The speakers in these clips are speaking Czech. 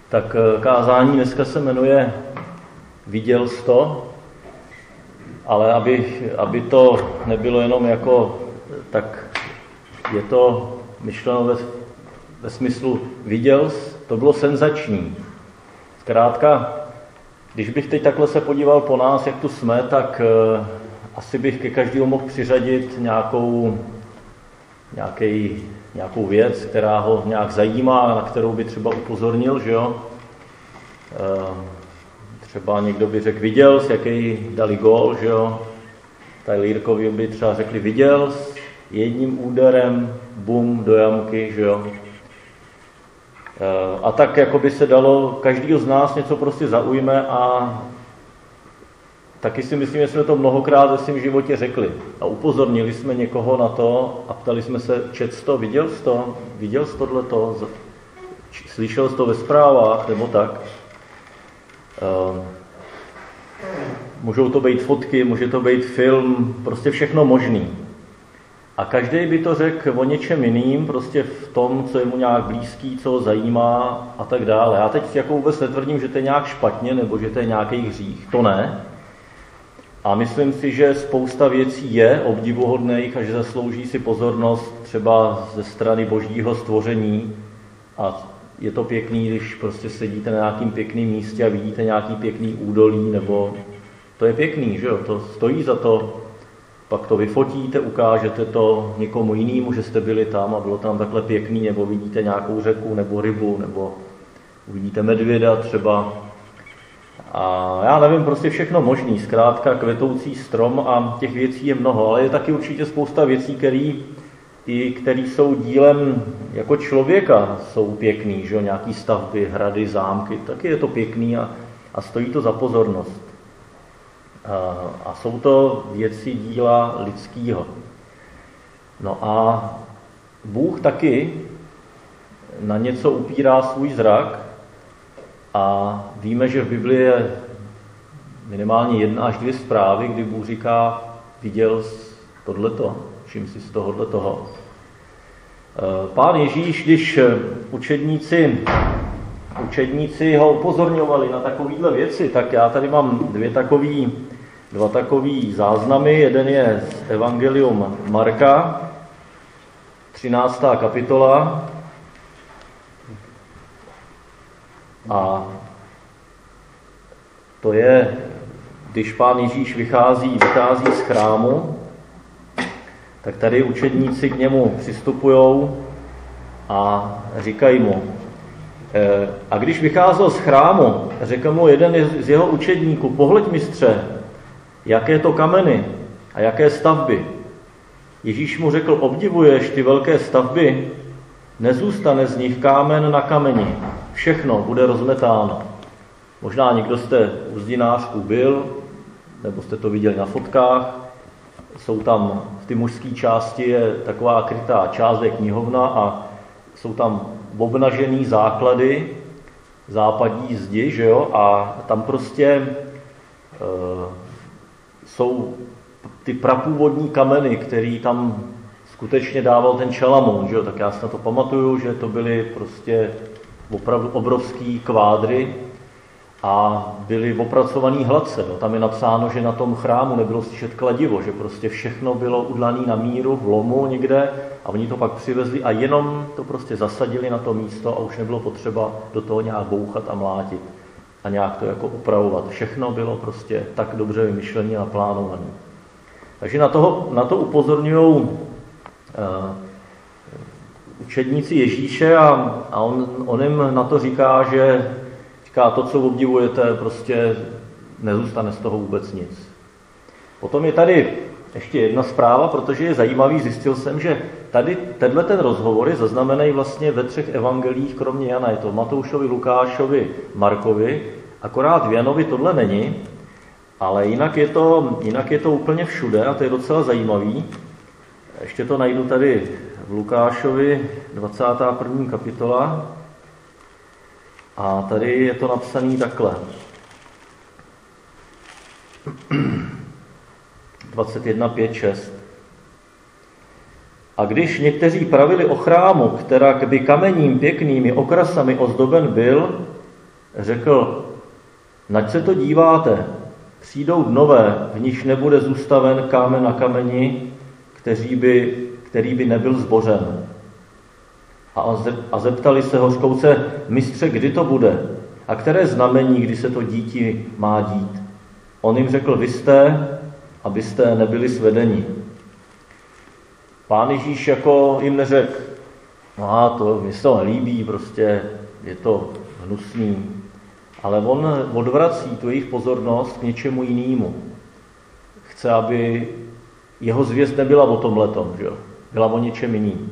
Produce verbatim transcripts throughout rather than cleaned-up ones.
Tak kázání dneska se jmenuje Viděl jsi to, ale aby, aby to nebylo jenom jako, tak je to myšleno ve, ve smyslu viděl jsi, to bylo senzační. Zkrátka, když bych teď takhle se podíval po nás, jak tu jsme, tak uh, asi bych ke každému mohl přiřadit nějakou, nějaký, nějakou věc, která ho nějak zajímá, na kterou by třeba upozornil, že jo. Uh, třeba někdo by řekl, viděl jsi, jaký dali gól, že jo. Tajlírkovi by třeba řekli, viděl jsi, jedním úderem, bum, do jamky, že jo. A tak, jako by se dalo, každýho z nás něco prostě zaujme a taky si myslím, že jsme to mnohokrát ve svém životě řekli. A upozornili jsme někoho na to a ptali jsme se, čet jsi to, viděl jsi to, viděl jsi tohleto, slyšel jsi to ve zprávách, nebo tak. Můžou to být fotky, může to být film, prostě všechno možný. A každý by to řekl o něčem jiným, prostě v tom, co je mu nějak blízký, co ho zajímá a tak dále. Já teď jako vůbec netvrdím, že to je nějak špatně, nebo že to je nějaký hřích. To ne. A myslím si, že spousta věcí je obdivuhodných a že zaslouží si pozornost třeba ze strany božího stvoření. A je to pěkný, když prostě sedíte na nějakým pěkným místě a vidíte nějaký pěkný údolí, nebo to je pěkný, že jo? To stojí za to. Pak to vyfotíte, ukážete to někomu jinému, že jste byli tam a bylo tam takhle pěkný, nebo vidíte nějakou řeku, nebo rybu, nebo uvidíte medvěda třeba. A já nevím, prostě všechno možný, zkrátka kvetoucí strom a těch věcí je mnoho, ale je taky určitě spousta věcí, které i který jsou dílem jako člověka, jsou pěkný, že jo, nějaký stavby, hrady, zámky, taky je to pěkný a, a stojí to za pozornost. A jsou to věci díla lidského. No a Bůh taky na něco upírá svůj zrak a víme, že v Biblii je minimálně jedna až dvě zprávy, kdy Bůh říká, viděl jsi tohleto, všim si z tohohle toho. Pán Ježíš, když učedníci, učedníci ho upozorňovali na takovéhle věci, tak já tady mám dvě takový Dva takový záznamy. Jeden je z Evangelium Marka, třináctá kapitola. A to je, když Pán Ježíš vychází, vychází z chrámu, tak tady učedníci k němu přistupujou a říkají mu, a když vycházel z chrámu, řekl mu jeden z jeho učedníků, pohleď mistře, jaké to kameny a jaké stavby. Ježíš mu řekl, obdivuješ ty velké stavby? Nezůstane z nich kámen na kameni. Všechno bude rozmetáno. Možná někdo jste u zdinářků byl, nebo jste to viděli na fotkách. Jsou tam, v té mužské části je taková krytá část, je knihovna a jsou tam obnažený základy, západní zdi, že jo? A tam prostě e, jsou ty prapůvodní kameny, který tam skutečně dával ten Šalamoun, že jo? Tak já si na to pamatuju, že to byly prostě opravdu obrovský kvádry a byly opracovaný hladce. No. Tam je napsáno, že na tom chrámu nebylo slyšet kladivo, že prostě všechno bylo udlané na míru v lomu někde a oni to pak přivezli a jenom to prostě zasadili na to místo a už nebylo potřeba do toho nějak bouchat a mlátit a nějak to jako upravovat. Všechno bylo prostě tak dobře vymyšlené a plánované. Takže na, toho, na to upozorňují uh, učedníci Ježíše a, a on, on jim na to říká, že říká, to, co obdivujete, prostě nezůstane z toho vůbec nic. Potom je tady ještě jedna zpráva, protože je zajímavý, zjistil jsem, že tady tenhle ten rozhovor je zaznamenaný vlastně ve třech evangelích, kromě Jana. Je to Matoušovi, Lukášovi, Markovi, akorát v Janovi tohle není, ale jinak je to, jinak je to úplně všude a to je docela zajímavý. Ještě to najdu tady v Lukášovi, dvacátá první kapitola. A tady je to napsané takhle. dvacet jedna, pět, šest. A když někteří pravili o chrámu, která by kamením pěknými okrasami ozdoben byl, řekl, nač se to díváte, přijdou dnové, v nichž nebude zůstaven kámen na kameni, který by, který by nebyl zbořen. A zeptali se hořkouce, mistře, kdy to bude? A které znamení, kdy se to dítí má dít? On jim řekl, vy jste, abyste nebyli svedeni. Pán Ježíš jako jim neřekl, no to mi se to nelíbí, prostě je to hnusný. Ale on odvrací tu jejich pozornost k něčemu jinému. Chce, aby jeho zvěst nebyla o tomhletom, že jo? Byla o něčem jiným.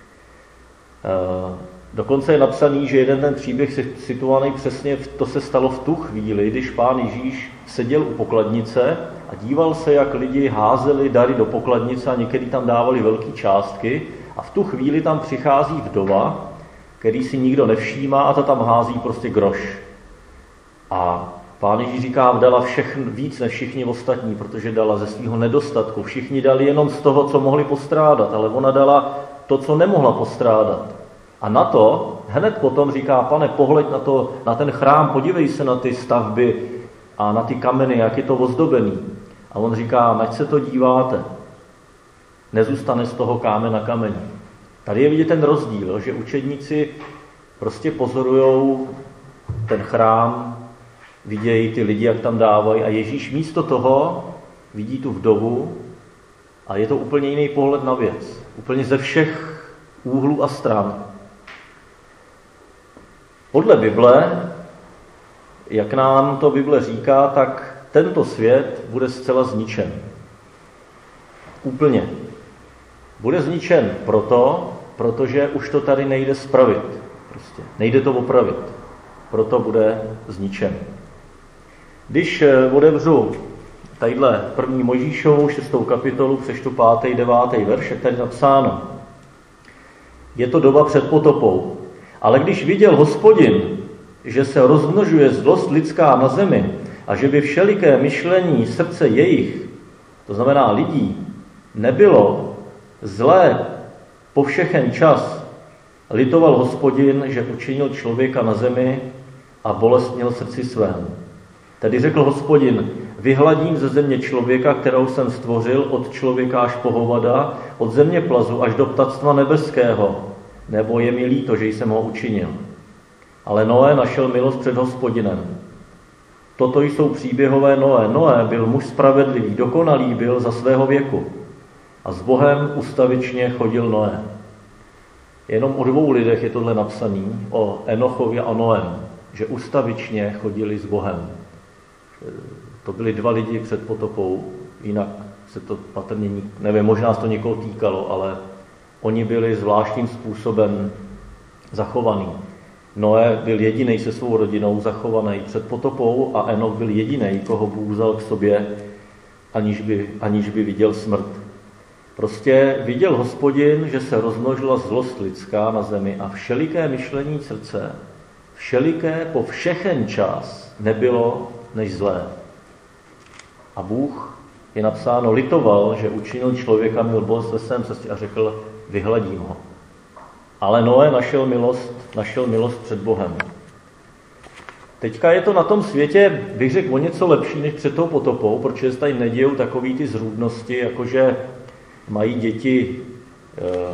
Dokonce je napsaný, že jeden ten příběh situovaný přesně, to se stalo v tu chvíli, když Pán Ježíš seděl u pokladnice a díval se, jak lidi házeli dary do pokladnice a někdy tam dávali velké částky a v tu chvíli tam přichází vdova, který si nikdo nevšímá a ta tam hází prostě groš. A Pán Ježíš říká, dala všechno, víc než všichni ostatní, protože dala ze svého nedostatku. Všichni dali jenom z toho, co mohli postrádat, ale ona dala to, co nemohla postrádat. A na to hned potom říká, pane, pohleď na, to, na ten chrám, podívej se na ty stavby a na ty kameny, jak je to ozdobený. A on říká, nač se to díváte, nezůstane z toho kámen na kameni. Tady je vidět ten rozdíl, že učedníci prostě pozorujou ten chrám, vidějí ty lidi, jak tam dávají a Ježíš místo toho vidí tu vdovu a je to úplně jiný pohled na věc. Úplně ze všech úhlů a stran. Podle Bible, jak nám to Bible říká, tak tento svět bude zcela zničen. Úplně. Bude zničen proto, protože už to tady nejde spravit. Prostě. Nejde to opravit. Proto bude zničen. Když otevřu tadyhle první Mojžíšovu šestou kapitolu, přečtu pátý, devátý verš, je tady napsáno. Je to doba před potopou. Ale když viděl Hospodin, že se rozmnožuje zlost lidská na zemi a že by všeliké myšlení srdce jejich, to znamená lidí, nebylo zlé po všechen čas, litoval Hospodin, že učinil člověka na zemi a bolest měl srdci svém. Tedy řekl Hospodin, vyhladím ze země člověka, kterou jsem stvořil, od člověka až po hovada, od země plazu až do ptactva nebeského, nebo je mi líto, že jsem ho učinil. Ale Noé našel milost před Hospodinem. Toto jsou příběhové Noé. Noé byl muž spravedlivý, dokonalý byl za svého věku. A s Bohem ustavičně chodil Noé. Jenom o dvou lidech je tohle napsaný, o Enochovi a Noém, že ustavičně chodili s Bohem. To byli dva lidi před potopou, jinak se to patrně, nevím, možná se to někoho týkalo, ale oni byli zvláštním způsobem zachovaní. Noé byl jediný se svou rodinou zachovaný před potopou a Enoch byl jediný, koho Bůh vzal k sobě, aniž by, aniž by viděl smrt. Prostě viděl Hospodin, že se rozmnožila zlost lidská na zemi a všeliké myšlení srdce, všeliké po všechen čas nebylo než zlé. A Bůh, je napsáno, litoval, že učinil člověka, měl bolest ve svém srdci a řekl, vyhladím ho. Ale Noé našel milost, našel milost před Bohem. Teďka je to na tom světě, bych řekl, o něco lepší než před tou potopou, protože se tady nedějou takový ty zrůdnosti, jakože mají děti e,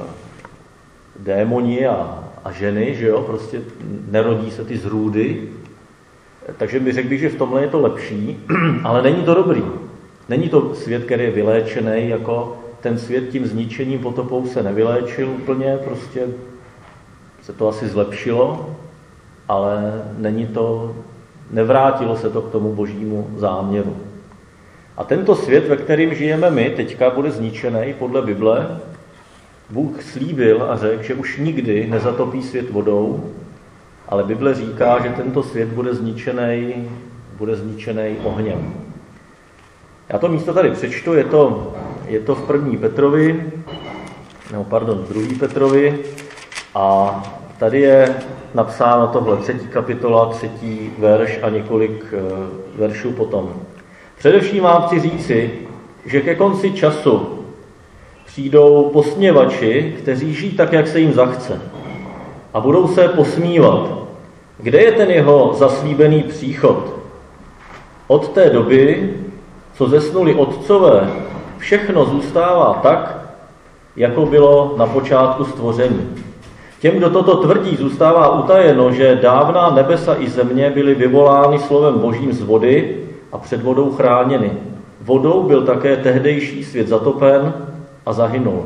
démoni a, a ženy, že jo, prostě nerodí se ty zrůdy. Takže bych řekl bych, že v tomhle je to lepší, ale není to dobrý. Není to svět, který je vyléčený, jako ten svět tím zničením potopou se nevyléčil úplně, prostě se to asi zlepšilo, ale není to, nevrátilo se to k tomu božímu záměru. A tento svět, ve kterém žijeme my, teďka bude zničený podle Bible. Bůh slíbil a řekl, že už nikdy nezatopí svět vodou, ale Bible říká, že tento svět bude zničený, bude zničený ohněm. Já to místo tady přečtu, je to, je to v první Petrovi, nebo pardon, v druhý Petrovi a tady je napsáno tohle, třetí kapitola, třetí verš a několik veršů potom. Především vám chci říci, že ke konci času přijdou posměvači, kteří žijí tak, jak se jim zachce a budou se posmívat Kde je ten jeho zaslíbený příchod? Od té doby, co zesnuli otcové, všechno zůstává tak, jako bylo na počátku stvoření. Těm, kdo toto tvrdí, zůstává utajeno, že dávná nebesa i země byly vyvolány slovem Božím z vody a před vodou chráněny. Vodou byl také tehdejší svět zatopen a zahynul.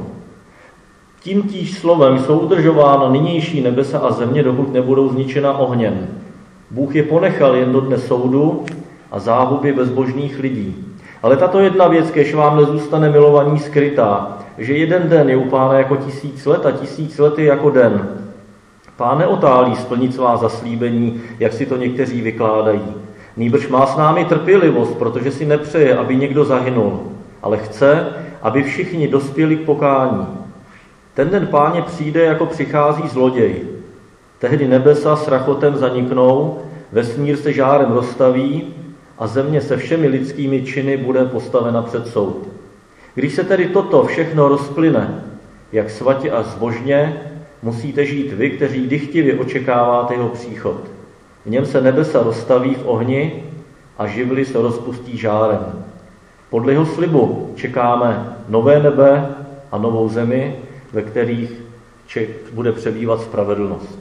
Tímtíž slovem jsou udržována nynější nebesa a země, dokud nebudou zničena ohněm. Bůh je ponechal jen do dne soudu a záhuby bezbožných lidí. Ale tato jedna věc, kež vám nezůstane milovaní skrytá, že jeden den je u Pána jako tisíc let a tisíc let je jako den. Pán neotálí splnit svá zaslíbení, jak si to někteří vykládají. Nýbrž má s námi trpělivost, protože si nepřeje, aby někdo zahynul, ale chce, aby všichni dospěli k pokání. Ten den Páně přijde, jako přichází zloděj. Tehdy nebesa s rachotem zaniknou, vesmír se žárem roztaví a země se všemi lidskými činy bude postavena před soud. Když se tedy toto všechno rozplyne, jak svatě a zbožně, musíte žít vy, kteří dychtivě očekáváte jeho příchod. V něm se nebesa rozstaví v ohni a živly se rozpustí žárem. Podle jeho slibu čekáme nové nebe a novou zemi, ve kterých ček, bude přebývat spravedlnost.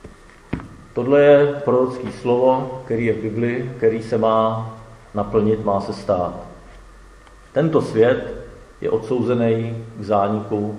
Tohle je prorocké slovo, který je v Bibli, který se má naplnit, má se stát. Tento svět je odsouzený k zániku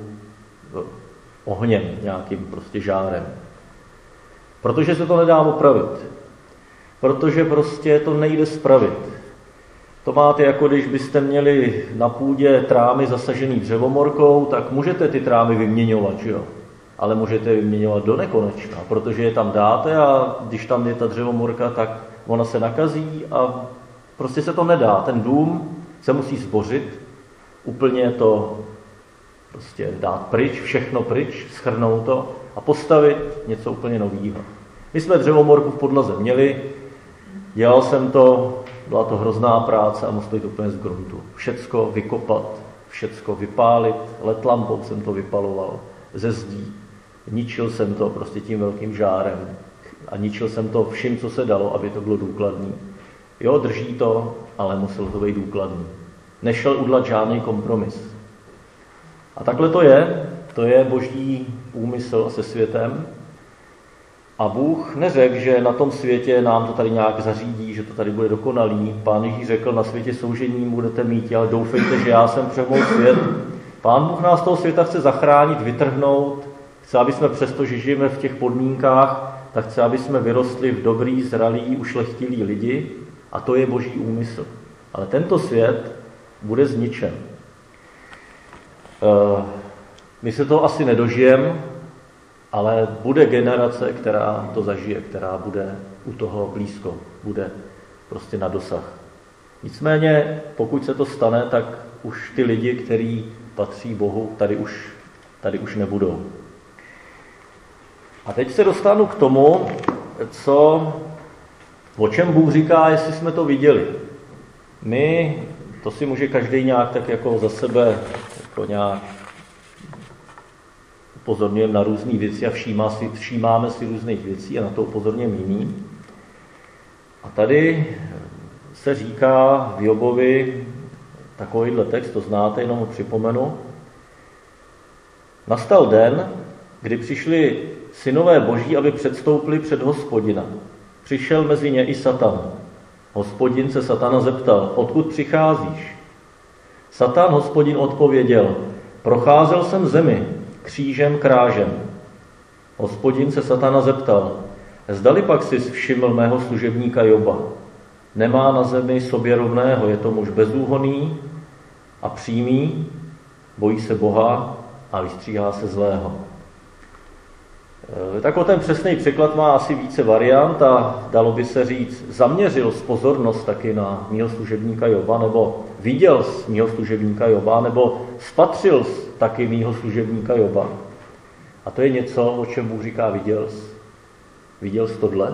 ohněm, nějakým prostě žárem. Protože se to nedá opravit. Protože prostě to nejde spravit. To máte jako když byste měli na půdě trámy zasažený dřevomorkou, tak můžete ty trámy vyměňovat, že jo? Ale můžete je vyměňovat do nekonečna, protože je tam dáte a když tam je ta dřevomorka, tak ona se nakazí a prostě se to nedá. Ten dům se musí zbořit, úplně to prostě dát pryč, všechno pryč, schrnout to a postavit něco úplně nového. My jsme dřevomorku v podlaze měli, dělal jsem to, byla to hrozná práce a musel jít úplně z gruntu. Všecko vykopat, všecko vypálit, letlampou jsem to vypaloval, ze zdí. Ničil jsem to prostě tím velkým žárem a ničil jsem to vším, co se dalo, aby to bylo důkladný. Jo, drží to, ale muselo to být důkladný. Nešel udělat žádný kompromis. A takhle to je, to je boží úmysl se světem. A Bůh neřekl, že na tom světě nám to tady nějak zařídí, že to tady bude dokonalý. Pán Ježíš řekl, na světě soužení budete mít, ale doufejte, že já jsem přemohl svět. Pán Bůh nás z toho světa chce zachránit, vytrhnout. Chce, aby jsme přesto, že žijeme v těch podmínkách, tak chce, aby jsme vyrostli v dobrý, zralí, ušlechtilí lidi. A to je boží úmysl. Ale tento svět bude zničen. My se to asi nedožijeme, ale bude generace, která to zažije, která bude u toho blízko, bude prostě na dosah. Nicméně, pokud se to stane, tak už ty lidi, kteří patří Bohu, tady už, tady už nebudou. A teď se dostanu k tomu, co, o čem Bůh říká, jestli jsme to viděli. My, to si může každý nějak tak jako za sebe jako nějak upozorňujeme na různé věci a všímá si, všímáme si různých věcí a na to upozorňujeme jiný. A tady se říká v Jobovi takovýhle text, to znáte, jenom ho připomenu. Nastal den, kdy přišli synové boží, aby předstoupili před Hospodina. Přišel mezi ně i Satan. Hospodin se Satana zeptal, odkud přicházíš? Satan Hospodin odpověděl, procházel jsem zemi, křížem krážem. Hospodin se Satana zeptal, zdali pak jsi všiml mého služebníka Joba. Nemá na zemi sobě rovného, je to muž bezúhonný a přímý, bojí se Boha a vystříhá se zlého. Tak o ten přesný překlad má asi více variant a dalo by se říct, zaměřil pozornost taky na mýho služebníka Joba, nebo viděl z mýho služebníka Joba, nebo spatřil taky mýho služebníka Joba. A to je něco, o čem Bůh říká, viděl jsi. Viděl jsi tohle?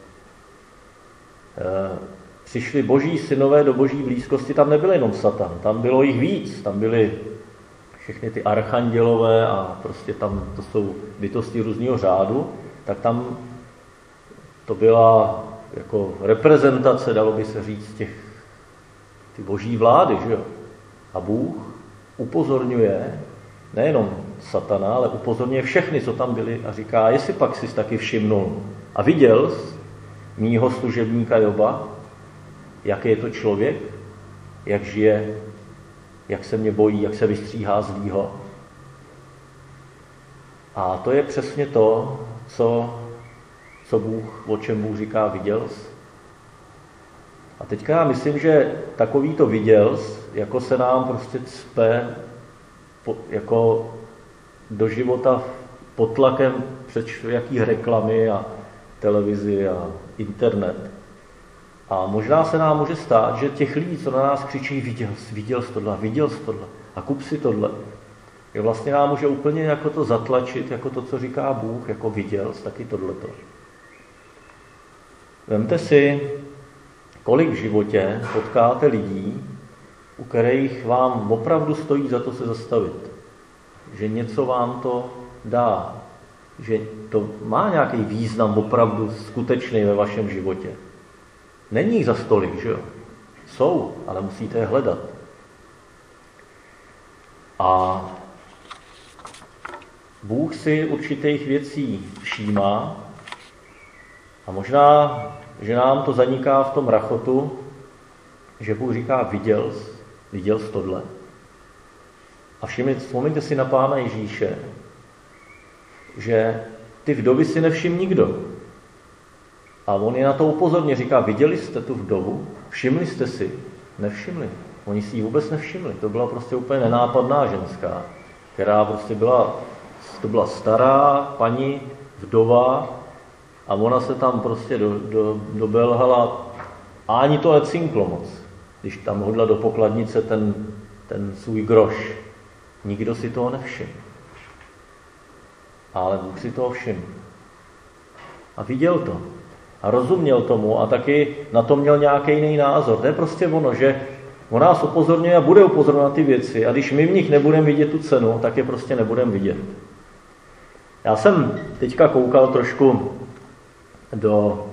Přišli boží synové do boží blízkosti, tam nebyl jenom Satan, tam bylo jich víc, tam byly všechny ty archandělové a prostě tam to jsou bytosti různého řádu, tak tam to byla jako reprezentace, dalo by se říct, těch ty boží vlády, že jo? A Bůh upozorňuje nejenom satana, ale upozorňuje všechny, co tam byli a říká, jestli pak jsi taky všimnul a viděl jsi mýho služebníka Joba, jaký je to člověk, jak žije, jak se mě bojí, jak se vystříhá zlýho. A to je přesně to, co, co Bůh, o čem Bůh říká, viděl jsi. A teďka já myslím, že takový to viděl jsi, jako se nám prostě cpe po, jako do života pod tlakem před jakých reklamy a televizi a internet. A možná se nám může stát, že těch lidí, co na nás křičí, viděl jsi, viděl jsi tohle, viděl jsi tohle a kup si tohle, je vlastně nám může úplně jako to zatlačit, jako to, co říká Bůh, jako viděl jsi taky tohleto. Vemte si, kolik v životě potkáte lidí, u kterých vám opravdu stojí za to se zastavit. Že něco vám to dá. Že to má nějaký význam opravdu skutečný ve vašem životě. Není jich za stolik, že jo? Jsou, ale musíte je hledat. A Bůh si určitých věcí všímá a možná, že nám to zaniká v tom rachotu, že Bůh říká, viděl jsi, viděl jsi tohle. A všimněte, vzpomeňte si na Pána Ježíše, že ty vdovy si nevšiml nikdo. A on je na to upozorně, říká, viděli jste tu vdovu? Všimli jste si? Nevšimli. Oni si ji vůbec nevšimli. To byla prostě úplně nenápadná ženská, která prostě byla, to byla stará paní, vdova, a ona se tam prostě do, do, dobelhala a ani to necinklo moc, když tam hodla do pokladnice ten, ten svůj groš. Nikdo si toho nevšiml. Ale Bůh si toho všiml. A viděl to. A rozuměl tomu a taky na to měl nějaký jiný názor. To je prostě ono, že on nás upozorňuje a bude upozorňovat ty věci a když my v nich nebudeme vidět tu cenu, tak je prostě nebudeme vidět. Já jsem teďka koukal trošku do...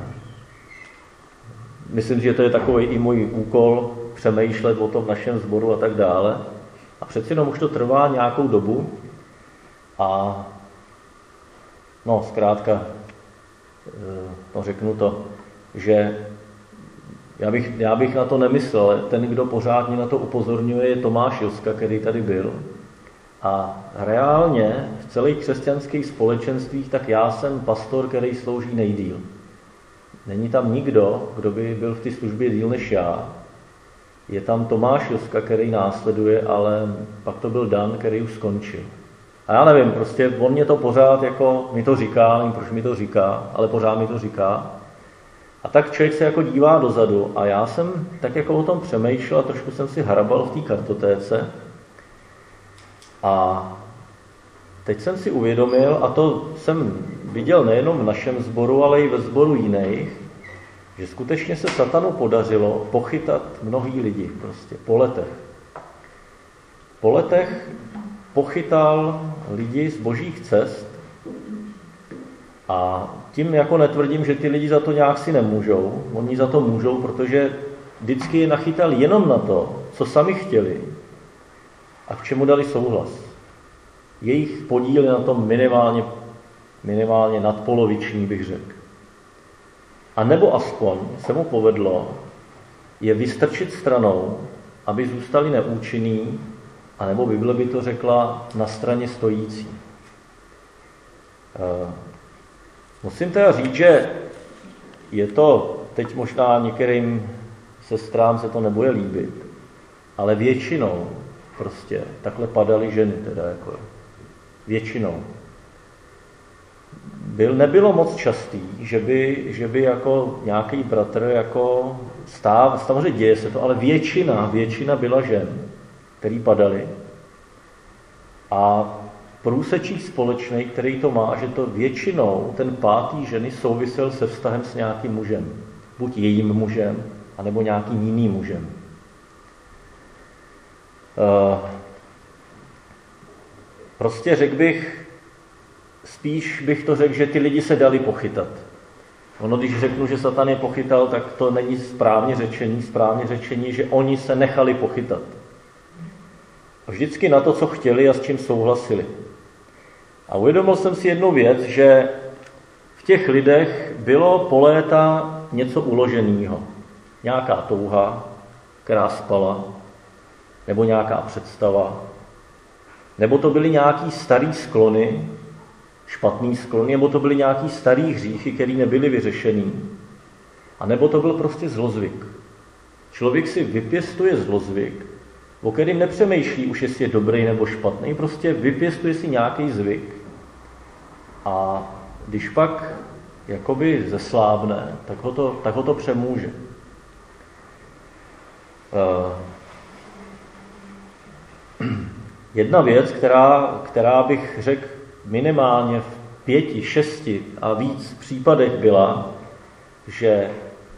Myslím, že to je takový i můj úkol přemýšlet o tom našem sboru a tak dále. A přeci jenom už to trvá nějakou dobu a no zkrátka no řeknu to, že já bych, já bych na to nemyslel, ale ten, kdo pořád mě na to upozorňuje, je Tomáš Joska, který tady byl. A reálně v celých křesťanských společenstvích, tak já jsem pastor, který slouží nejdýl. Není tam nikdo, kdo by byl v té službě díl než já. Je tam Tomáš Joska, který následuje, ale pak to byl Dan, který už skončil. A já nevím, prostě on mě to pořád jako, mi to říká, nevím, proč mi to říká, ale pořád mi to říká. A tak člověk se jako dívá dozadu a já jsem tak jako o tom přemýšlel a trošku jsem si hrabal v té kartotéce. A teď jsem si uvědomil, a to jsem viděl nejenom v našem sboru, ale i ve sboru jiných, že skutečně se satanu podařilo pochytat mnohý lidi prostě po letech. Po letech pochytal lidi z božích cest a tím jako netvrdím, že ty lidi za to nějak si nemůžou. Oni za to můžou, protože vždycky je nachytal jenom na to, co sami chtěli a k čemu dali souhlas. Jejich podíl je na tom minimálně, minimálně nadpoloviční, bych řekl. A nebo aspoň se mu povedlo je vystrčit stranou, aby zůstali neúčinný, anebo Bible by to řekla na straně stojící. Musím teda říct, že je to, teď možná některým sestrám se to nebude líbit, ale většinou prostě takhle padaly ženy, teda jako většinou. Byl, nebylo moc častý, že by, že by jako nějaký bratr jako stáv, samozřejmě děje se to, ale většina, většina byla žen, který padaly. A průsečík společný, který to má, že to většinou ten pátý ženy souvisel se vztahem s nějakým mužem. Buď jejím mužem, anebo nějakým jiným mužem. Uh, prostě řekl bych, spíš bych to řekl, že ty lidi se dali pochytat. Ono, když řeknu, že Satan je pochytal, tak to není správně řečení. Správně řečení, že oni se nechali pochytat. Vždycky na to, co chtěli a s čím souhlasili. A uvědomil jsem si jednu věc, že v těch lidech bylo po léta něco uloženého. Nějaká touha, která spala, nebo nějaká představa, nebo to byly nějaký starý sklony, špatný sklony, nebo to byly nějaký starý hříchy, které nebyly vyřešený. A nebo to byl prostě zlozvyk. Člověk si vypěstuje zlozvyk, o kterým nepřemýšlí už, jestli je dobrý nebo špatný, prostě vypěstuje si nějaký zvyk. A když pak jakoby zeslábne, tak ho to, tak ho to přemůže. Jedna věc, která, která bych řekl minimálně v pěti, šesti a víc případech byla, že,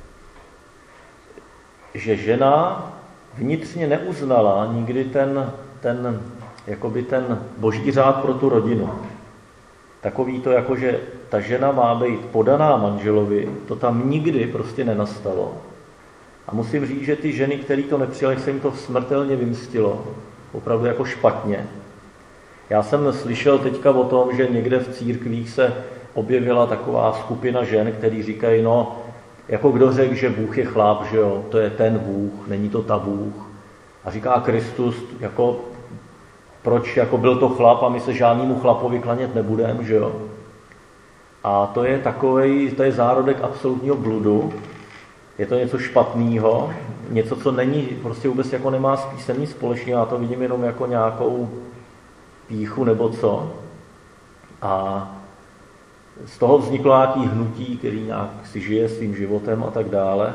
že žena vnitřně neuznala nikdy ten, ten, jakoby ten boží řád pro tu rodinu. Takový to, jako že ta žena má být podaná manželovi, to tam nikdy prostě nenastalo. A musím říct, že ty ženy, které to nepřijali, se jim to smrtelně vymstilo. Opravdu jako špatně. Já jsem slyšel teďka o tom, že někde v církvích se objevila taková skupina žen, který říkají, no, jako kdo řekl, že Bůh je chlap, že jo, to je ten Bůh, není to ta Bůh. A říká Kristus, jako, proč jako byl to chlap a my se žádnému chlapovi klanět nebudeme, že jo. A to je takovej, to je zárodek absolutního bludu, je to něco špatného, něco, co není, prostě vůbec jako nemá s písemní společného, já to vidím jenom jako nějakou pýchu nebo co. A z toho vzniklo nějaký hnutí, který nějak si žije svým životem a tak dále.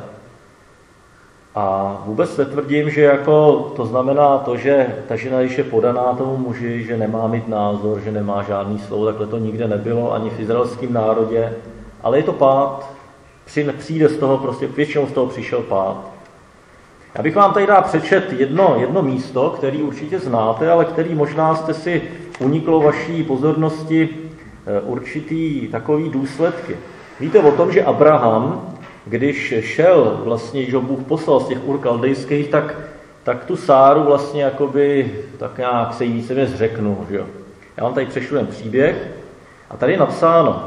A vůbec netvrdím, že jako to znamená to, že ta žena, když je podaná tomu muži, že nemá mít názor, že nemá žádný slovo, takhle to nikde nebylo, ani v izraelském národě, ale je to pád, přijde z toho, prostě většinou z toho přišel pád. Já bych vám tady dal přečet jedno, jedno místo, který určitě znáte, ale který možná jste si uniklo vaší pozornosti určitý takový důsledky. Víte o tom, že Abraham, když šel, vlastně, když ho Bůh poslal z těch Ur Kaldejských, tak, tak tu Sáru vlastně jakoby, tak nějak se jí víceméně zřeknul. Že jo? Já vám tady přečtu ten příběh a tady je napsáno: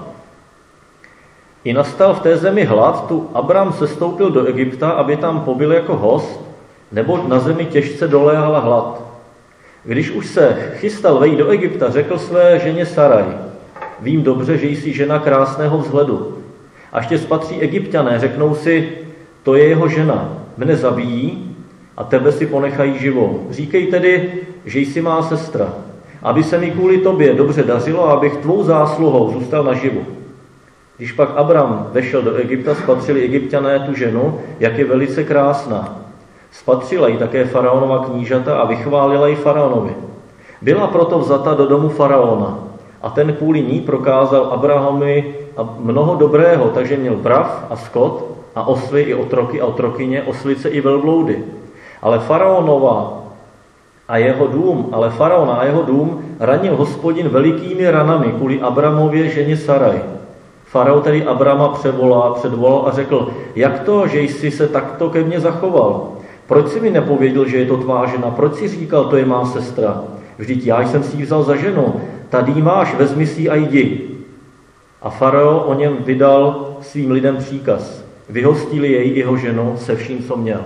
I nastal v té zemi hlad, tu Abram sestoupil do Egypta, aby tam pobyl jako host, neboť na zemi těžce doléhala hlad. Když už se chystal vejít do Egypta, řekl své ženě Saraj: Vím dobře, že jsi žena krásného vzhledu. Až tě spatří Egypťané, řeknou si, to je jeho žena, mne zabijí a tebe si ponechají živou. Říkej tedy, že jsi má sestra, aby se mi kvůli tobě dobře dařilo a abych tvou zásluhou zůstal naživu. Když pak Abram vešel do Egypta, spatřili Egypťané tu ženu, jak je velice krásná. Spatřila ji také faraonova knížata a vychválila ji faraonovi. Byla proto vzata do domu faraona a ten kvůli ní prokázal Abrahamovi mnoho dobrého, takže měl brav a skot a osly i otroky a otrokyně, oslice i velbloudy. Ale faraonova a jeho dům, ale faraona a jeho dům ranil Hospodin velikými ranami kvůli Abramově ženě Saraj. Farao tedy Abrama převolal, předvolal a řekl, jak to, že jsi se takto ke mně zachoval? Proč jsi mi nepověděl, že je to tvá žena? Proč jsi říkal, to je má sestra? Vždyť já jsem si ji vzal za ženu. Tady máš, vezmi si ji a jdi. A farao o něm vydal svým lidem příkaz. Vyhostili jej jeho ženu se vším, co měl.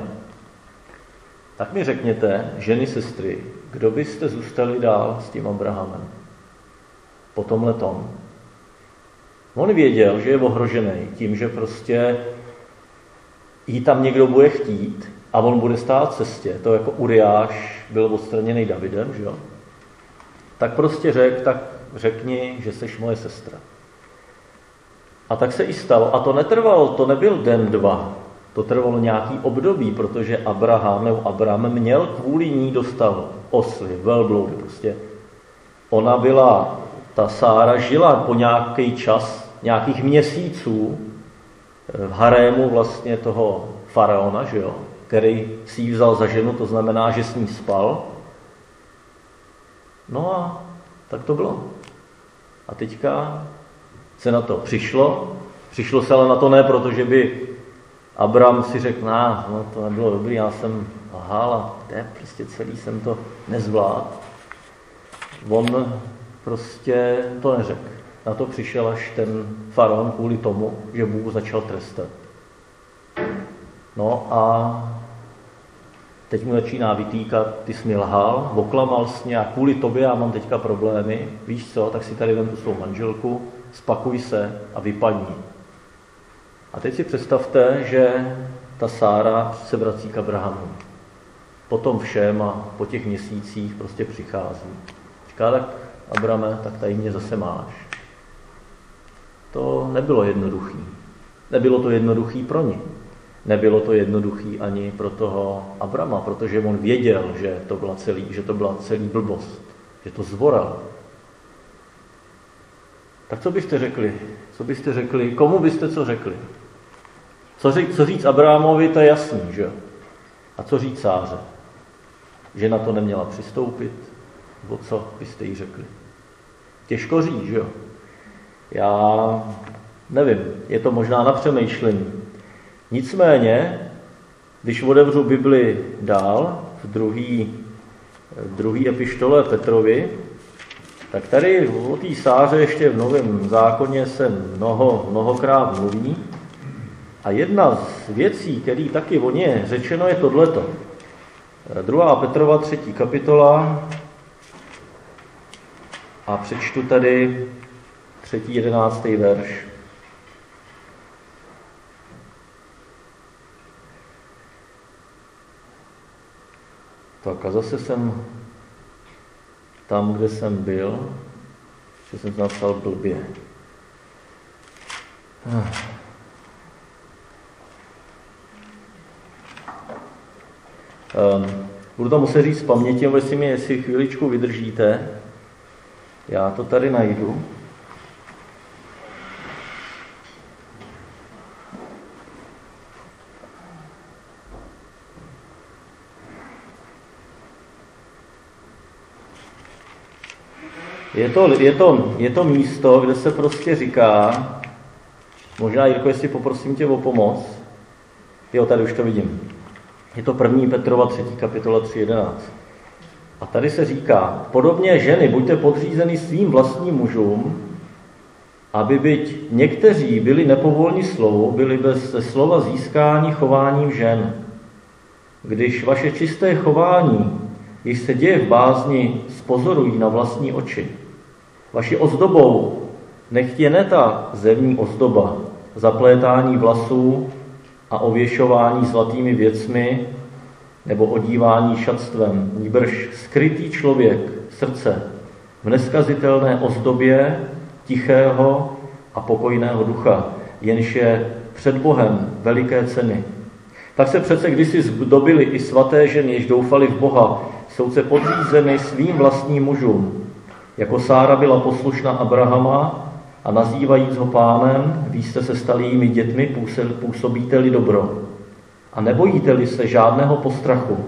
Tak mi řekněte, ženy, sestry, kdo byste zůstali dál s tím Abrahamem? Po tomhle tom. On věděl, že je ohrožený tím, že prostě jí tam někdo bude chtít a on bude stát v cestě. To jako Uriáš byl odstraněný Davidem, že jo? Tak prostě řekl, tak řekni, že seš moje sestra. A tak se i stalo. A to netrvalo, to nebyl den, dva. To trvalo nějaký období, protože Abraham nebo Abram měl kvůli ní dostal osly, velbloudy prostě. Ona byla, ta Sára žila po nějaký čas, nějakých měsíců v harému vlastně toho faraona, že jo, který si ji vzal za ženu, to znamená, že s ní spal. No a tak to bylo. A teďka se na to přišlo Přišlo se ale na to ne, protože by Abram si řekl, nah, no to nebylo dobrý, já jsem lhal a ne, prostě celý jsem to nezvládl. On prostě to neřekl. Na to přišel až ten faraon kvůli tomu, že Bůh začal trestat. No a teď mu začíná vytýkat, ty jsi mi lhal, oklamal jsi mě a kvůli tobě já mám teďka problémy. Víš co, tak si tady vem tu svou manželku, spakuj se a vypadni. A teď si představte, že ta Sára se vrací k Abrahamu. Po tom všem a po těch měsících prostě přichází. Říká, tak Abrame, tak tady mě zase máš. To nebylo jednoduchý. Nebylo to jednoduchý pro ně. Nebylo to jednoduchý ani pro toho Abrama, protože on věděl, že to byla celý, že to byla celý blbost, že to zvoral. Tak co byste řekli? Co byste řekli? Komu byste co řekli? Co říct, co říct Abrahamovi, to je jasný, že jo? A co říct Sáře? Že na to neměla přistoupit? Nebo co byste jí řekli? Těžko říct, že jo? Já nevím, je to možná na přemýšlení. Nicméně, když otevřu Bibli dál, v druhý, v druhý epištole Petrovi, tak tady o té Sáře ještě v Novém zákoně se mnoho, mnohokrát mluví. A jedna z věcí, který taky o ně řečeno, je tohleto. druhá Petrova třetí kapitola a přečtu tady třetí jedenáctý verš. Tak a zase jsem tam, kde jsem byl, že jsem to napsal blbě. Um, budu to muset říct z paměti, nebo jestli mi jestli chvíličku vydržíte. Já to tady najdu. Je to, je, to, je to místo, kde se prostě říká, možná, Jirko, jestli poprosím tě o pomoc. Jo, tady už to vidím. Je to první Petrova třetí kapitola tři jedenáct. A tady se říká, podobně ženy, buďte podřízeni svým vlastním mužům, aby byť někteří byli nepovolní slovu, byli bez slova získání chováním žen. Když vaše čisté chování, když se děje v bázni, spozorují na vlastní oči. Vaši ozdobou nechť je ne ta zevní ozdoba, zaplétání vlasů a ověšování zlatými věcmi nebo odívání šatstvem, nýbrž skrytý člověk, srdce, v neskazitelné ozdobě tichého a pokojného ducha, jenž je před Bohem veliké ceny. Tak se přece kdysi zdobili i svaté ženy, jež doufali v Boha, jsou se podřízeny svým vlastním mužům. Jako Sára byla poslušná Abrahama a nazývajíc ho pánem, vy jste se stali jimi dětmi, působíte-li dobro. A nebojíte-li se žádného postrachu.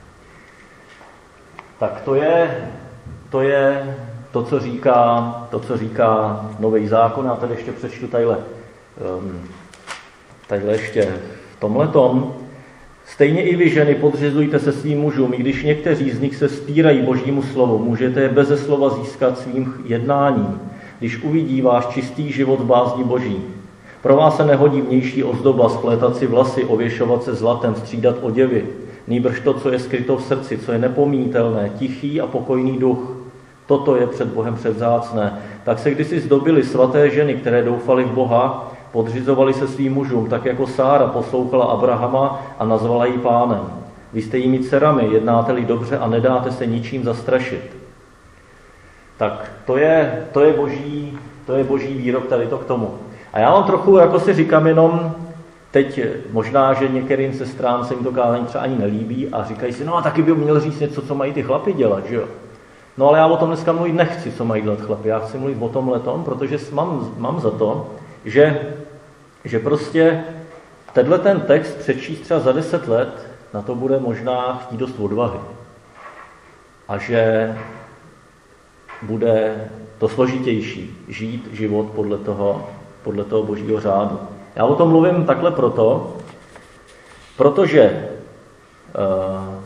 Tak to je to, je to co říká, to, co říká Nový zákon. Já tady ještě přečtu tadyhle, um, tadyhle ještě v tomhletom. Stejně i vy, ženy, podřizujte se svým mužům, i když někteří z nich se spírají Božímu slovu, můžete je beze slova získat svým jednáním, když uvidí váš čistý život v bázni Boží. Pro vás se nehodí vnější ozdoba, splétat si vlasy, ověšovat se zlatem, střídat oděvy, nýbrž to, co je skryto v srdci, co je nepomítelné, tichý a pokojný duch. Toto je před Bohem předvzácné. Tak se kdysi zdobily svaté ženy, které doufaly v Boha, podřizovali se svým mužům, tak jako Sára poslouchala Abrahama a nazvala ji pánem. Vy jste jimi dcerami, jednáte-li dobře a nedáte se ničím zastrašit. Tak to je, to je, boží, to je boží výrok tady to k tomu. A já vám trochu, jako si říkám jenom, teď možná, že některým sestrám se jim to kázání třeba ani nelíbí a říkají si, no a taky by měl říct něco, co mají ty chlapi dělat, že jo? No ale já o tom dneska mluvit nechci, co mají dělat chlapi. Já chci mluvit o tomhletom, protože mám, mám za to, že, že prostě tenhle ten text přečíst třeba za deset let, na to bude možná chtít dost odvahy. A že bude to složitější žít život podle toho, podle toho božího řádu. Já o tom mluvím takhle proto, protože uh,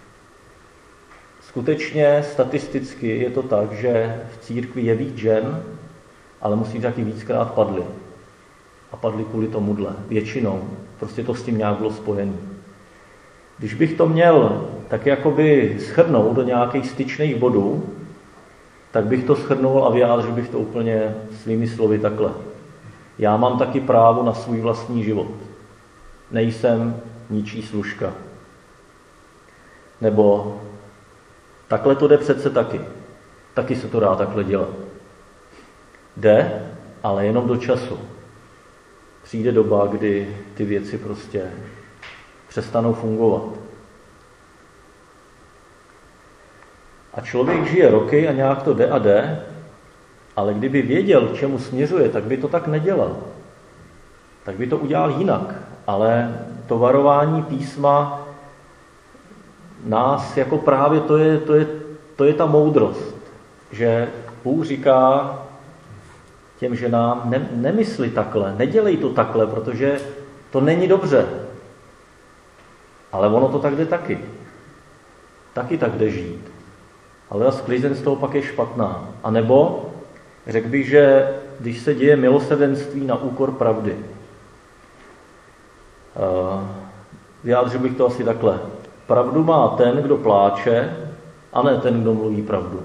skutečně statisticky je to tak, že v církvi je víc žen, ale musí taky víckrát padly. A padly kvůli tomuhle. Většinou. Prostě to s tím nějak bylo spojené. Když bych to měl tak jakoby shrnout do nějakých styčných bodů, tak bych to shrnul a vyjádřil bych to úplně svými slovy takhle. Já mám taky právo na svůj vlastní život. Nejsem ničí služka. Nebo takhle to jde přece taky. Taky se to dá takhle dělat. Jde, ale jenom do času. Přijde doba, kdy ty věci prostě přestanou fungovat. A člověk žije roky a nějak to jde a jde, ale kdyby věděl, k čemu směřuje, tak by to tak nedělal. Tak by to udělal jinak. Ale to varování písma nás jako právě to je, to je, to je ta moudrost, že Bůh říká těm ženám, ne, nemysli takhle, nedělej to takhle, protože to není dobře. Ale ono to tak jde taky. Taky tak jde žít. Ale ta sklizeň z toho pak je špatná. A nebo řekl bych, že když se děje milosrdenství na úkor pravdy, vyjádřil bych to asi takhle. Pravdu má ten, kdo pláče, a ne ten, kdo mluví pravdu.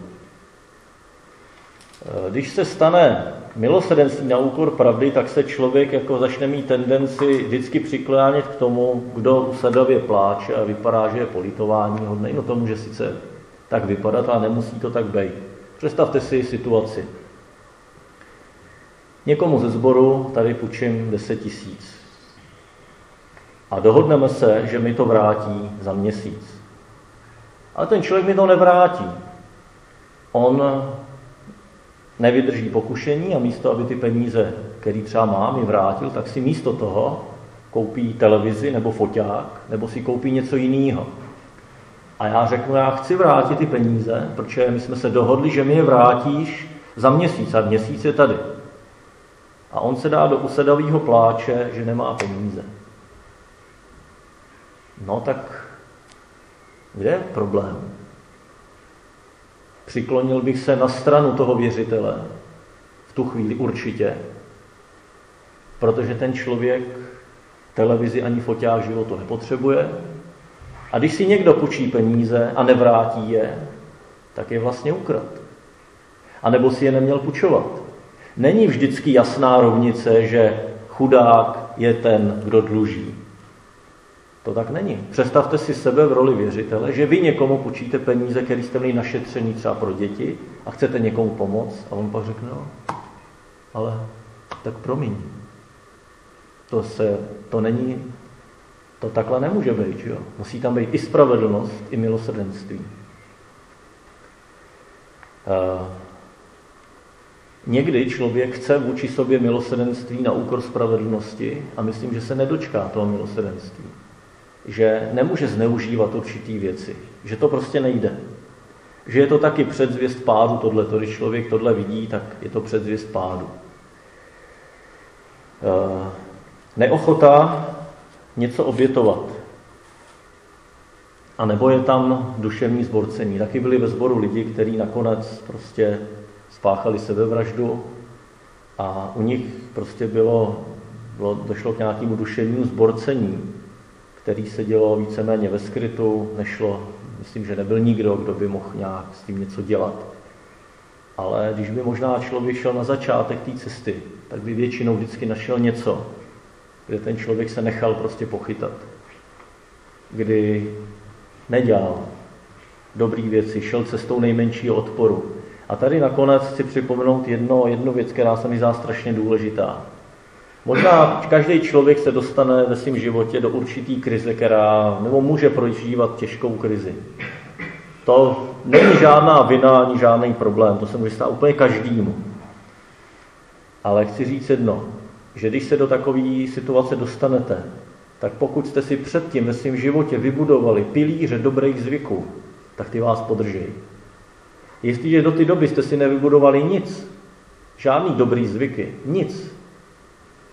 Když se stane milosrdenství na úkor pravdy, tak se člověk jako začne mít tendenci vždycky přiklánět k tomu, kdo usadavě pláče a vypadá, že je politování hodnej. No to může sice tak vypadat, ale nemusí to tak být. Představte si situaci. Někomu ze sboru tady půjčím deset tisíc. A dohodneme se, že mi to vrátí za měsíc. Ale ten člověk mi to nevrátí. On nevydrží pokušení a místo, aby ty peníze, které třeba má, mi vrátil, tak si místo toho koupí televizi nebo foťák, nebo si koupí něco jiného. A já řeknu, já chci vrátit ty peníze, protože my jsme se dohodli, že mi je vrátíš za měsíc, a měsíc je tady. A on se dá do usedavého pláče, že nemá peníze. No tak kde je problém? Přiklonil bych se na stranu toho věřitele v tu chvíli určitě, protože ten člověk televizi ani foťák životu nepotřebuje. A když si někdo půjčí peníze a nevrátí je, tak je vlastně ukrad. A nebo si je neměl půjčovat. Není vždycky jasná rovnice, že chudák je ten, kdo dluží. To tak není. Představte si sebe v roli věřitele, že vy někomu půjčíte peníze, které jste měli našetřený třeba pro děti a chcete někomu pomoct a on pak řekne, no, ale tak promiň. To se, to není, to takhle nemůže být, že jo? Musí tam být i spravedlnost, i milosrdenství. Uh, někdy člověk chce vůči sobě milosrdenství na úkor spravedlnosti a myslím, že se nedočká toho milosrdenství. Že nemůže zneužívat určitý věci, že to prostě nejde. Že je to taky předzvěst pádu tohleto, když člověk tohle vidí, tak je to předzvěst pádu. E, neochota něco obětovat. A nebo je tam duševní zborcení. Taky byli ve sboru lidi, kteří nakonec prostě spáchali sebevraždu a u nich prostě bylo, bylo došlo k nějakému duševnímu zborcení, který se dělo víceméně ve skrytu, nešlo, myslím, že nebyl nikdo, kdo by mohl nějak s tím něco dělat. Ale když by možná člověk šel na začátek té cesty, tak by většinou vždycky našel něco, kde ten člověk se nechal prostě pochytat. Kdy nedělal dobrý věci, šel cestou nejmenšího odporu. A tady nakonec chci připomenout jedno, jednu věc, která se mi zdá strašně důležitá. Možná každý člověk se dostane ve svém životě do určitý krize, která nebo může prožívat těžkou krizi. To není žádná vina ani žádný problém, to se může stát úplně každému. Ale chci říct jedno, že když se do takové situace dostanete, tak pokud jste si předtím ve svém životě vybudovali pilíře dobrých zvyků, tak ty vás podržejí. Jestliže do té doby jste si nevybudovali nic, žádný dobrý zvyky, nic,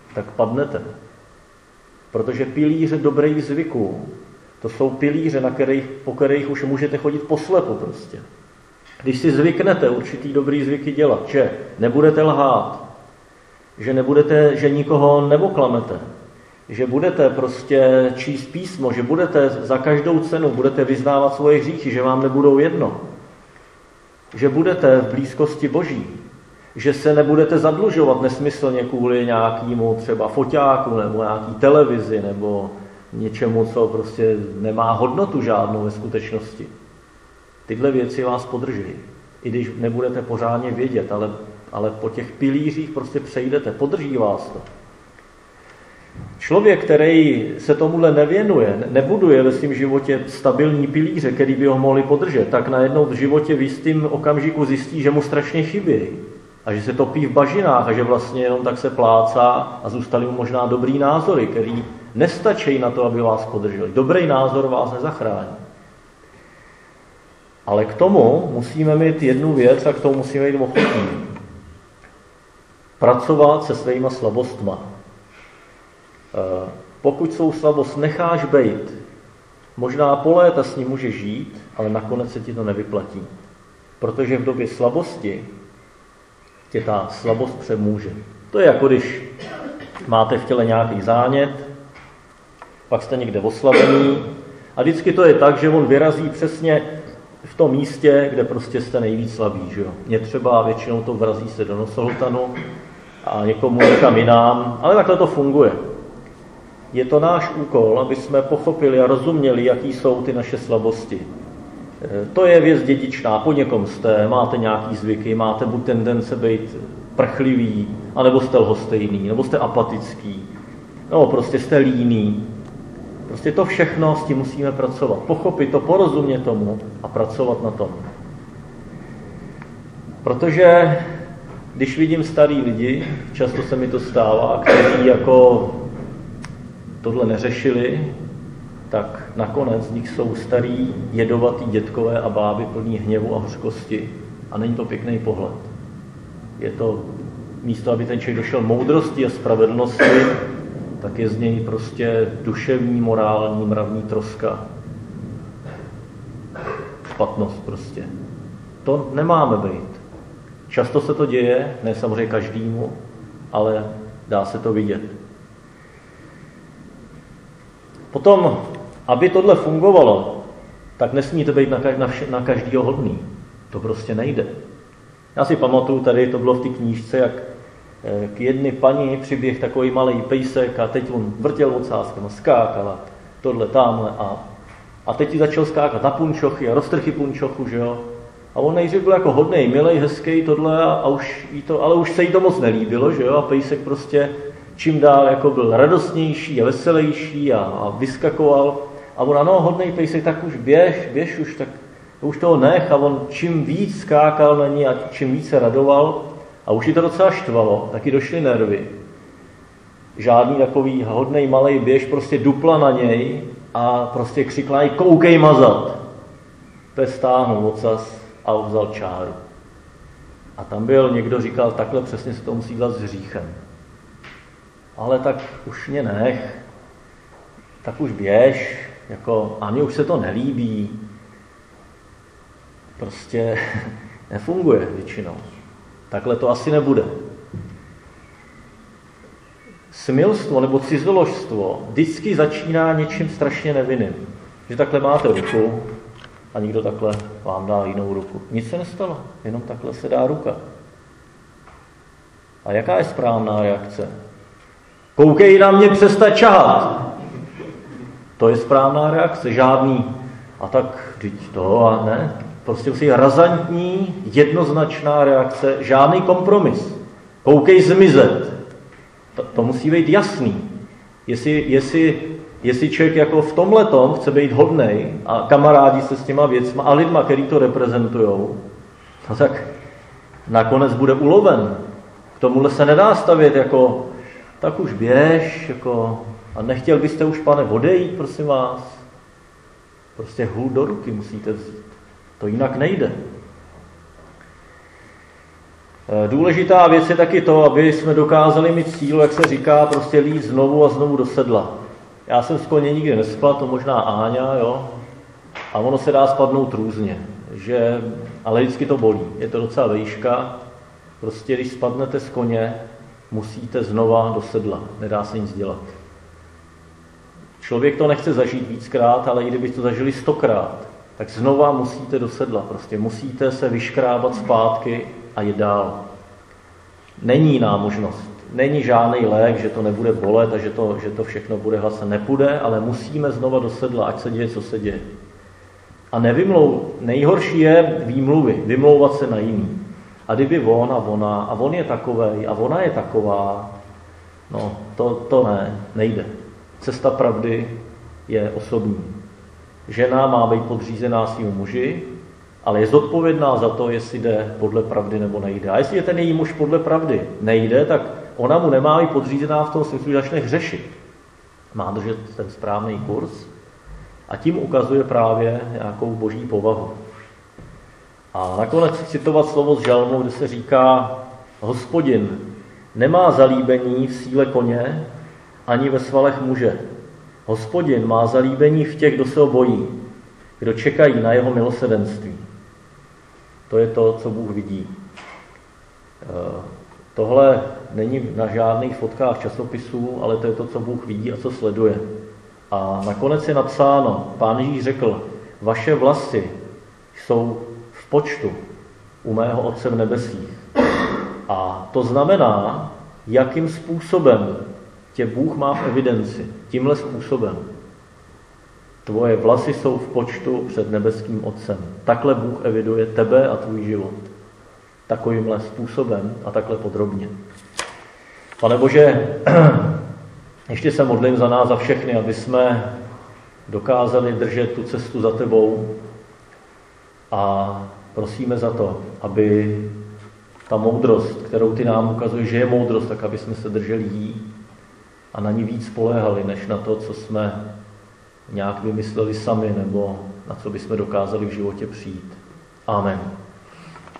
tak padnete. Protože pilíře dobrých zvyků, to jsou pilíře, na kterých, po kterých už můžete chodit poslepu prostě. Když si zvyknete určitý dobrý zvyky dělat, že nebudete lhát, že nebudete, že nikoho neboklamete, že budete prostě číst písmo, že budete za každou cenu budete vyznávat svoje hříchy, že vám nebudou jedno, že budete v blízkosti Boží, že se nebudete zadlužovat nesmyslně kvůli nějakému třeba foťáku nebo nějaký televizi nebo něčemu, co prostě nemá hodnotu žádnou ve skutečnosti. Tyhle věci vás podrží. I když nebudete pořádně vědět, ale, ale po těch pilířích prostě přejdete, podrží vás to. Člověk, který se tomuhle nevěnuje, nebuduje ve svém životě stabilní pilíře, který by ho mohli podržet, tak najednou v životě v jistým okamžiku zjistí, že mu strašně chybí a že se topí v bažinách a že vlastně jenom tak se plácá a zůstaly mu možná dobrý názory, který nestačí na to, aby vás podrželi. Dobrý názor vás nezachrání. Ale k tomu musíme mít jednu věc a k tomu musíme být ochotní. Pracovat se svýma slabostma. Pokud svou slabost necháš bejt, možná po léta s ní můžeš žít, ale nakonec se ti to nevyplatí. Protože v době slabosti tě ta slabost přemůže. To je jako když máte v těle nějaký zánět, pak jste někde oslabený a vždycky to je tak, že on vyrazí přesně v tom místě, kde prostě jste nejvíc slabý. Že jo? Mě třeba většinou to vrazí se do nosohltanu a někomu někam jinam, ale takhle to funguje. Je to náš úkol, aby jsme pochopili a rozuměli, jaký jsou ty naše slabosti. To je věc dědičná, po někom jste, máte nějaký zvyky, máte buď tendence být prchlivý, anebo jste lhostejný, nebo jste apatický, nebo prostě jste líný. Prostě to všechno s tím musíme pracovat. Pochopit to, porozumět tomu a pracovat na tom. Protože když vidím starý lidi, často se mi to stává, kteří jako tohle neřešili, tak nakonec z nich jsou starý, jedovatý dětkové a báby plný hněvu a hořkosti. A není to pěkný pohled. Je to místo, aby ten člověk došel moudrosti a spravedlnosti, tak je z něj prostě duševní, morální, mravní troska. Špatnost prostě. To nemáme být. Často se to děje, ne samozřejmě každému, ale dá se to vidět. Potom, aby tohle fungovalo, tak nesmíte být na, na, na každýho hodný. To prostě nejde. Já si pamatuju, tady to bylo v té knížce, jak k jedné paní přiběh takový malý pejsek a teď on vrtěl ocáskem a skákal a tohle tamhle a, a teď ti začal skákat na punčochy a roztrchy punčochu, že jo. A on nejdřív byl jako hodnej, milej, hezký tohle, a, a už jí to, ale už se jí to moc nelíbilo, že jo. A pejsek prostě čím dál jako byl radostnější a veselější a, a vyskakoval. A ona, no hodnej pejsek, tak už běž, běž už, tak už toho nech. A on čím víc skákal na ní a čím víc se radoval, a už jí to docela štvalo, taky došly nervy. Žádný takový hodnej malej běž prostě dupla na něj a prostě křikla jí, koukej mazat. Pes stáhnul ocas a vzal čáru. A tam byl, někdo říkal, takhle přesně se to musí dělat s hříchem. Ale tak už mě nech, tak už běž, jako, a mně už se to nelíbí. Prostě nefunguje většinou. Takhle to asi nebude. Smilstvo nebo cizoložstvo vždycky začíná něčím strašně nevinným. Že takhle máte ruku a někdo takhle vám dá jinou ruku. Nic se nestalo, jenom takhle se dá ruka. A jaká je správná reakce? Koukej na mě, přestaň čahat. To je správná reakce, žádný. A tak, vždyť to a ne. Prostě musí razantní, jednoznačná reakce, žádný kompromis. Koukej zmizet. To, to musí být jasný. Jestli, jestli, jestli člověk jako v tomhletom chce být hodnej a kamarádí se s těma věcma a lidma, který to reprezentujou, no tak nakonec bude uloven. K tomuhle se nedá stavět jako, tak už běž, jako, a nechtěl byste už, pane, odejít, prosím vás. Prostě hůl do ruky musíte vzít. To jinak nejde. Důležitá věc je taky to, aby jsme dokázali mít sílu, jak se říká, prostě lít znovu a znovu do sedla. Já jsem z koně nikdy nespal, to možná Áňa, jo, a ono se dá spadnout různě, že, ale vždycky to bolí. Je to docela vejška, prostě když spadnete z koně, musíte znova do sedla, nedá se nic dělat. Člověk to nechce zažít víckrát, ale i kdyby to zažili stokrát, tak znova musíte do sedla, prostě musíte se vyškrábat zpátky a jít dál. Není jiná možnost, není žádný lék, že to nebude bolet a že to, že to všechno bude hlasat, nepůjde, ale musíme znova do sedla, ať se děje, co se děje. A nevymlou, nejhorší je výmluvy, vymlouvat se na jiný. A kdyby on a ona, a on je takovej, a ona je taková, no to, to ne, nejde. Cesta pravdy je osobní. Žena má být podřízená svým muži, ale je zodpovědná za to, jestli jde podle pravdy nebo nejde. A jestli je ten její muž podle pravdy nejde, tak ona mu nemá být podřízená v tom smyslu, že začne hřešit. Má držet ten správný kurz a tím ukazuje právě nějakou boží povahu. A nakonec citovat slovo z žalmu, kde se říká: Hospodin nemá zalíbení v síle koně ani ve svalech muže. Hospodin má zalíbení v těch, kdo se ho bojí, kdo čekají na jeho milosrdenství. To je to, co Bůh vidí. Tohle není na žádných fotkách časopisů, ale to je to, co Bůh vidí a co sleduje. A nakonec je napsáno, Pán Ježíš řekl: vaše vlasy jsou v počtu u mého Otce v nebesích. A to znamená, jakým způsobem tě Bůh má v evidenci. Tímhle způsobem. Tvoje vlasy jsou v počtu před nebeským Otcem. Takhle Bůh eviduje tebe a tvůj život. Takovýmhle způsobem a takhle podrobně. Pane Bože, ještě se modlím za nás, za všechny, aby jsme dokázali držet tu cestu za tebou a prosíme za to, aby ta moudrost, kterou ty nám ukazuješ, že je moudrost, tak aby jsme se drželi jí a na ní víc spoléhali, než na to, co jsme nějak vymysleli sami, nebo na co bychom dokázali v životě přijít. Amen.